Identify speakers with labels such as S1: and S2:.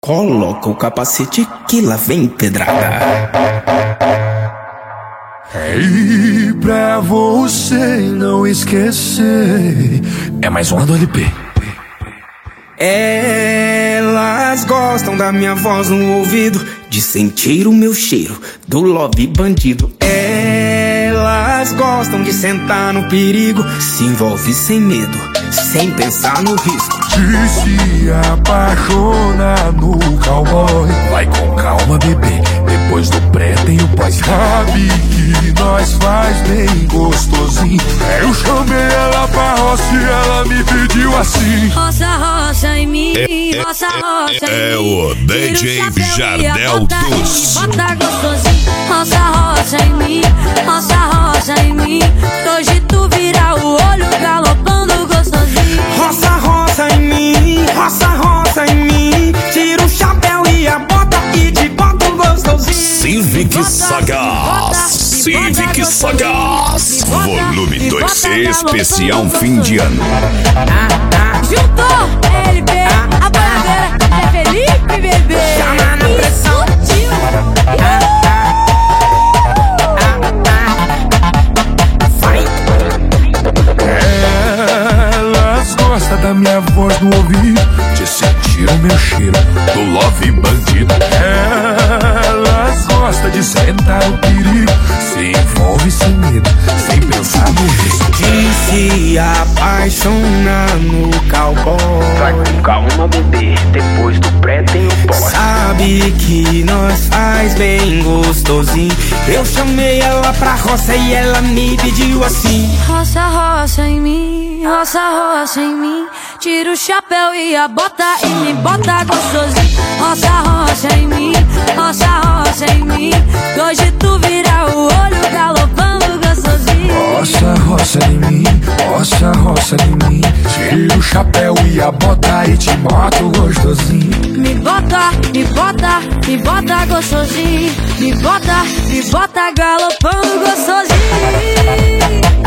S1: Coloca o capacete que lá vem pedrada.
S2: E pra você não esquecer, é mais uma do LP.
S1: Elas gostam da minha voz no ouvido, de sentir o meu cheiro do love bandido. Elas gostam de sentar no perigo, se envolve sem medo, sem pensar no risco.
S2: De se apaixonar no cowboy, vai com calma, bebê, depois do pré tem o pós. Sabe que nós faz bem gostosinho. Eu chamei ela pra roça e ela me pediu assim:
S3: roça, roça em mim, roça, roça em mim.
S4: É o DJ Jardel dos.
S3: Bota gostosinho, roça, roça em mim, roça, roça em mim. Hoje tu vira o olho galopando gostosinho.
S1: Roça, roça em mim, roça, roça em mim. Tira o chapéu e a bota e te bota gostosinho.
S4: Civic Sagaz, Civic Sagaz, volume 2, especial fim de ano.
S3: Juntou LP, a bandeira é Felipe, bebê.
S1: Chama na pressão.
S2: Elas gostam da minha voz no ouvido, de sentir o meu cheiro do love bandido. Elas gostam de sentar o perigo, se envolve sem medo, sem pensar no risco.
S1: De se apaixonar no cowboy,
S5: vai com calma, bebê, depois do pré tem o pós.
S1: sabe que nós faz bem gostosinho. Eu chamei ela pra roça e ela me pediu assim:
S3: roça, roça em mim, roça, roça em mim. Tira o chapéu e a bota e me bota gostosinho. Roça, roça em mim, roça, roça em mim. Hoje tu vira o olho galopando gostosinho.
S2: Roça, roça em mim, roça, roça em mim. Tira o chapéu e a bota e te boto gostosinho.
S3: Me bota, me bota, me bota gostosinho. Me bota galopando gostosinho.